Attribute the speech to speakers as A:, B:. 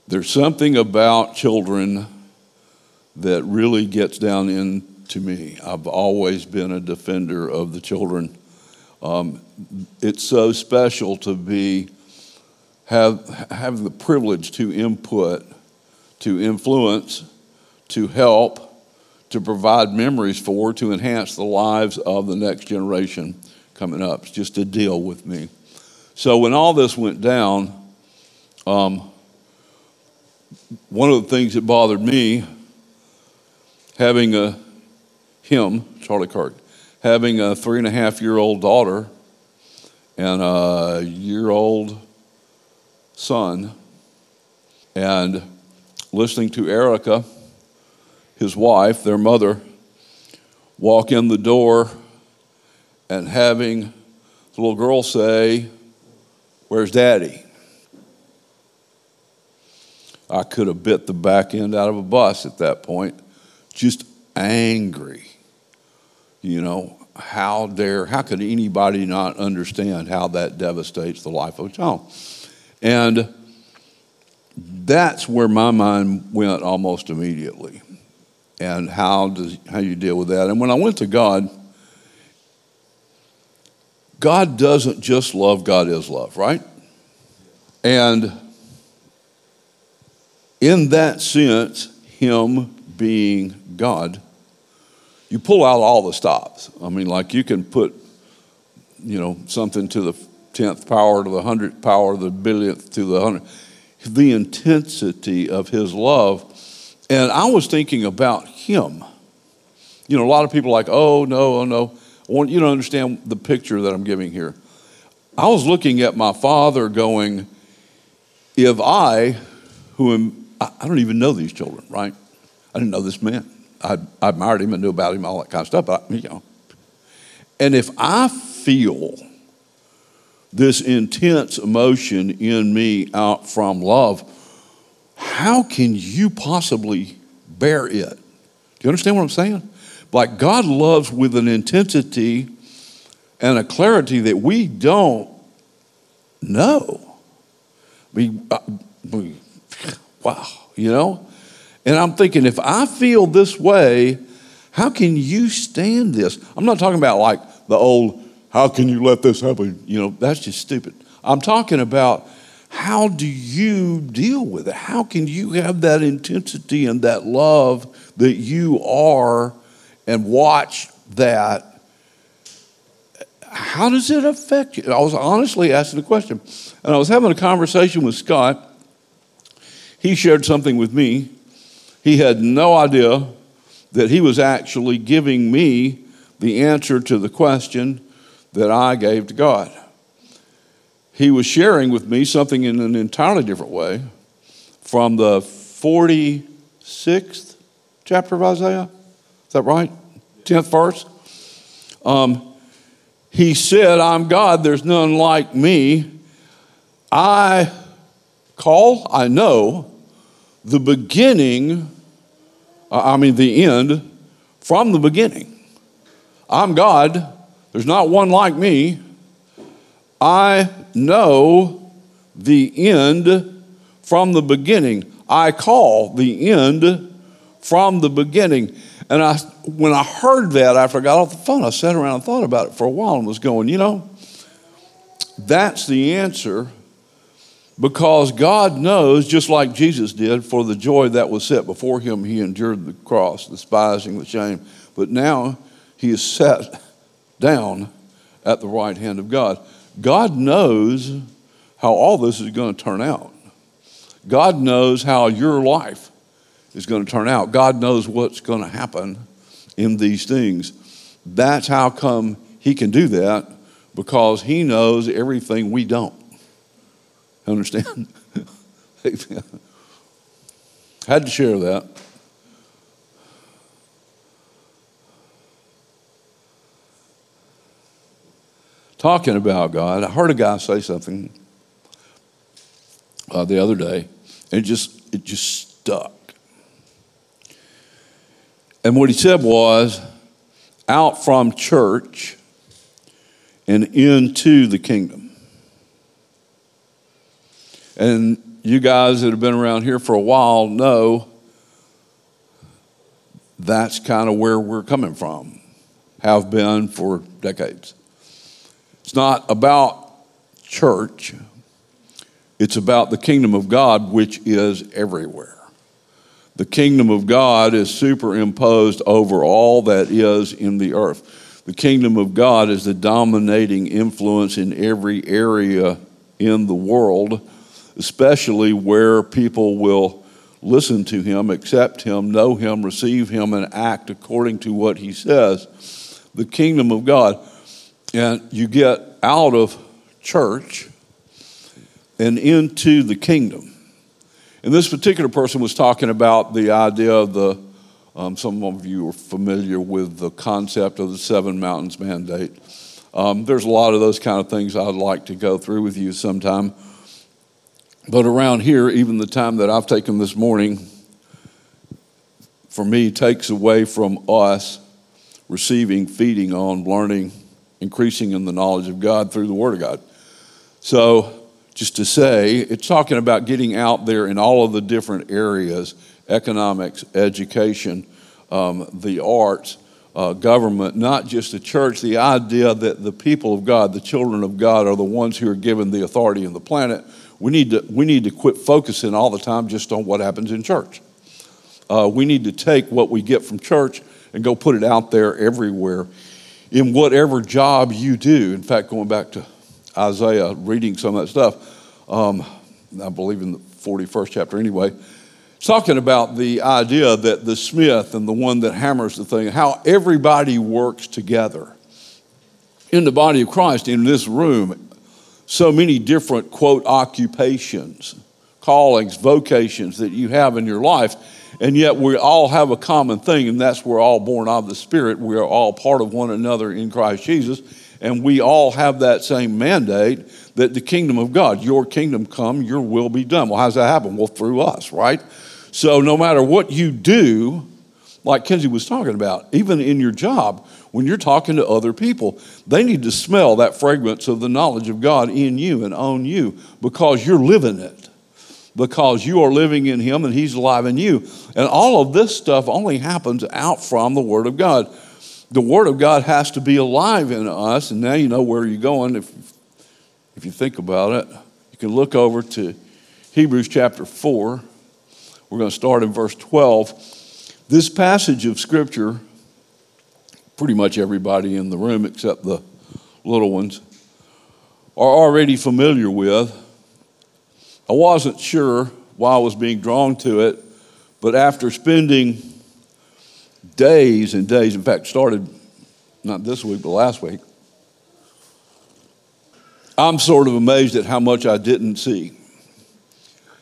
A: There's something about children that really gets down into me. I've always been a defender of the children. It's so special to have the privilege to input, to influence, to help, to provide memories for, to enhance the lives of the next generation coming up. It's just a deal with me. So when all this went down, one of the things that bothered me, having Charlie Clark, having a 3.5-year-old daughter and a year-old son, and listening to Erica, his wife, their mother, walk in the door and having the little girl say, "Where's Daddy?" I could have bit the back end out of a bus at that point, just angry. How could anybody not understand how that devastates the life of a child? And that's where my mind went almost immediately. And how you deal with that. And when I went to God, God doesn't just love, God is love, right? And in that sense, Him being God, you pull out all the stops. I mean, like you can put, something to the 10th power, to the 100th power, the billionth to the 100th. The intensity of His love. And I was thinking about Him. A lot of people are like, oh no. I want you to understand the picture that I'm giving here. I was looking at my father going, if I don't even know these children, right? I didn't know this man. I admired him and knew about him, all that kind of stuff. And if I feel this intense emotion in me out from love, how can you possibly bear it? Do you understand what I'm saying? Like God loves with an intensity and a clarity that we don't know. Wow, And I'm thinking, if I feel this way, how can you stand this? I'm not talking about like the old, how can you let this happen? That's just stupid. I'm talking about, how do you deal with it? How can you have that intensity and that love that you are and watch that? How does it affect you? I was honestly asking the question. And I was having a conversation with Scott. He shared something with me. He had no idea that he was actually giving me the answer to the question that I gave to God. He was sharing with me something in an entirely different way from the 46th chapter of Isaiah. Is that right? 10th verse. He said, I'm God, there's none like me. I know the end from the beginning. I'm God, there's not one like me. I know the end from the beginning. I call the end from the beginning. And when I heard that, after I got off the phone, I sat around and thought about it for a while and was going, that's the answer, because God knows, just like Jesus did, for the joy that was set before him, he endured the cross, despising the shame. But now he is set down at the right hand of God. God knows how all this is going to turn out. God knows how your life is going to turn out. God knows what's going to happen in these things. That's how come he can do that, because he knows everything we don't. Understand? Had to share that. Talking about God, I heard a guy say something the other day, and it just stuck. And what he said was, out from church and into the kingdom. And, you guys that have been around here for a while know that's kind of where we're coming from, have been for decades. It's not about church. It's about the kingdom of God, which is everywhere. The kingdom of God is superimposed over all that is in the earth. The kingdom of God is the dominating influence in every area in the world, especially where people will listen to him, accept him, know him, receive him, and act according to what he says. The kingdom of God. And you get out of church and into the kingdom. And this particular person was talking about the idea of the, some of you are familiar with the concept of the 7 Mountains Mandate. There's a lot of those kind of things I'd like to go through with you sometime. But around here, even the time that I've taken this morning, for me, takes away from us receiving, feeding on, learning, increasing in the knowledge of God through the Word of God. So, just to say, it's talking about getting out there in all of the different areas, economics, education, the arts, government, not just the church. The idea that the people of God, the children of God, are the ones who are given the authority on the planet. We need to quit focusing all the time just on what happens in church. We need to take what we get from church and go put it out there everywhere in whatever job you do. In fact, going back to Isaiah, reading some of that stuff, I believe in the 41st chapter anyway, it's talking about the idea that the smith and the one that hammers the thing, how everybody works together. In the body of Christ, in this room, so many different, quote, occupations, callings, vocations that you have in your life, and yet we all have a common thing, and that's we're all born of the Spirit. We are all part of one another in Christ Jesus. And we all have that same mandate that the kingdom of God, your kingdom come, your will be done. Well, how does that happen? Well, through us, right? So no matter what you do, like Kenzie was talking about, even in your job, when you're talking to other people, they need to smell that fragrance of the knowledge of God in you and on you because you're living it. Because you are living in him and he's alive in you. And all of this stuff only happens out from the Word of God. The Word of God has to be alive in us, and now you know where you're going. If you think about it, you can look over to Hebrews chapter 4. We're going to start in verse 12. This passage of Scripture, pretty much everybody in the room except the little ones, are already familiar with. I wasn't sure why I was being drawn to it, but after spending days and days, in fact, started not this week, but last week, I'm sort of amazed at how much I didn't see.